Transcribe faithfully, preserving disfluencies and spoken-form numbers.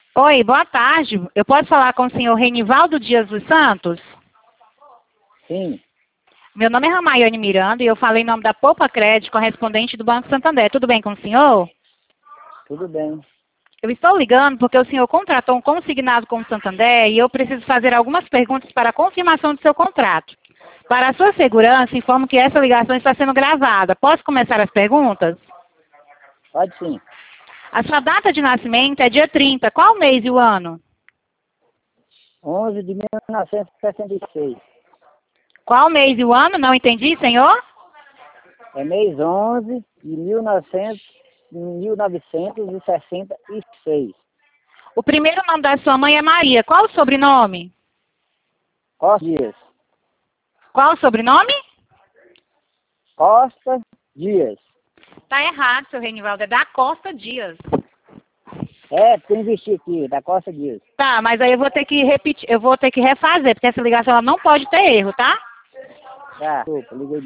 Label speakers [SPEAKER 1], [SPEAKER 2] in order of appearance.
[SPEAKER 1] Oi, boa tarde. Eu posso falar com o senhor Renivaldo Dias dos Santos?
[SPEAKER 2] Sim,
[SPEAKER 1] Meu nome é Ramaiane Miranda e eu falei em nome da Poupa Crédito, correspondente do Banco Santander. Tudo bem com o senhor?
[SPEAKER 2] tudo bem.
[SPEAKER 1] Eu estou ligando porque o senhor contratou um consignado com o Santander e eu preciso fazer algumas perguntas para a confirmação do seu contrato. Para a sua segurança, informo que essa ligação está sendo gravada. Posso começar as perguntas?
[SPEAKER 2] Pode sim.
[SPEAKER 1] A sua data de nascimento é dia trinta. Qual o mês e o ano?
[SPEAKER 2] onze de mil novecentos e sessenta e seis.
[SPEAKER 1] Qual o mês e o ano? Não entendi, senhor?
[SPEAKER 2] É mês onze de mil novecentos, mil novecentos e sessenta e seis.
[SPEAKER 1] O primeiro nome da sua mãe é Maria. Qual o sobrenome?
[SPEAKER 2] Costa Dias.
[SPEAKER 1] Qual o sobrenome?
[SPEAKER 2] Costa Dias.
[SPEAKER 1] Tá errado, seu Renivaldo. É da Costa Dias.
[SPEAKER 2] É, tem vestir aqui, da Costa Dias.
[SPEAKER 1] Tá, mas aí eu vou ter que repetir, eu vou ter que refazer, porque essa ligação ela não pode ter erro, tá?
[SPEAKER 2] Tá, desculpa, liguei